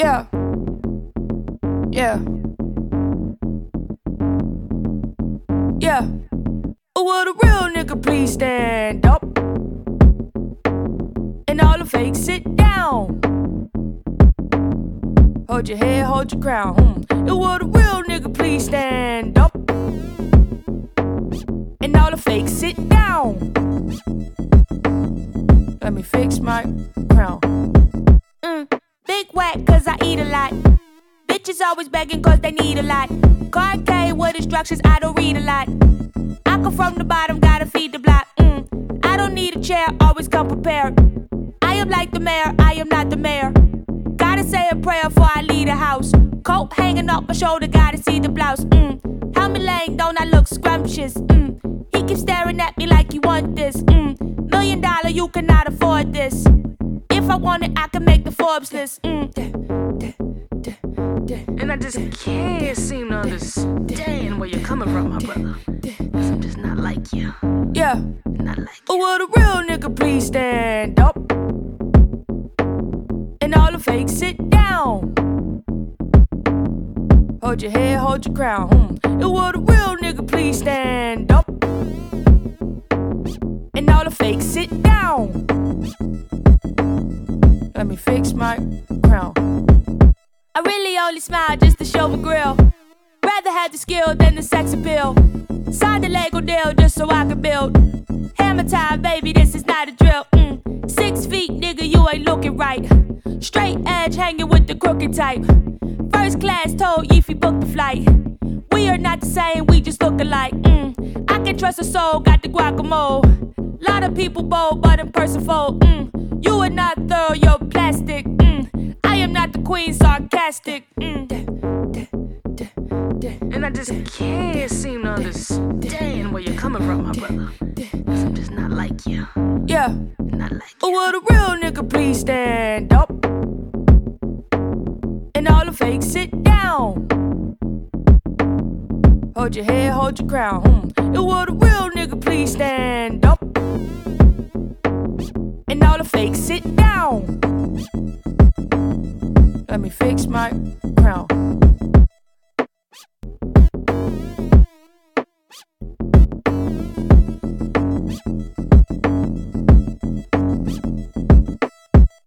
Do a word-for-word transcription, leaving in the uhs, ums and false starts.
Yeah. Yeah. Yeah. Will the real nigga please stand up? And all the fakes sit down. Hold your head, hold your crown. Hmm. Will the real nigga please stand up? And all the fakes sit down. Let me fix my crown. Mm. Big whack cause I eat a lot. Bitches always begging cause they need a lot. Card K with instructions, I don't read a lot. I come from the bottom, gotta feed the block. Mm. I don't need a chair, always come prepared. I am like the mayor, I am not the mayor. Gotta say a prayer before I leave the house. Coat hanging off my shoulder, gotta see the blouse. Mm. Helmet laying, don't I look scrumptious? Mm. He keeps staring at me like he want this. Mm. Million dollar, you cannot afford this. If I want it, I can make the Forbes list. Mm. And I just can't seem to understand where you're coming from, my brother. Cause I'm just not like you. Yeah. Not like you. Will the real nigga please stand up? And all the fakes sit down. Hold your head, hold your crown. Hmm. Will the real nigga please stand up? And all the fakes sit down. Let me fix my crown. I really only smile just to show my grill. Rather have the skill than the sex appeal. Signed a Lego deal just so I can build. Hammer time, baby, this is not a drill. Mm. Six feet, nigga, you ain't looking right. Straight edge hanging with the crooked type. First class told Yeefy book the flight. We are not the same, we just look alike. Mm. I can trust a soul, got the guacamole. Lot of people bold, but in person fold. Mm. You are not thorough, you're plastic. Mm. I am not the queen, sarcastic. Mm. And I just can't seem to understand where you're coming from, my brother. Cause I'm just not like you. Yeah. Not like you. Will the real nigga please stand up? And all the fakes sit down. Hold your head, hold your crown. Hmm. Will the real nigga please stand up? And all the fakes sit down. Let me fix my crown.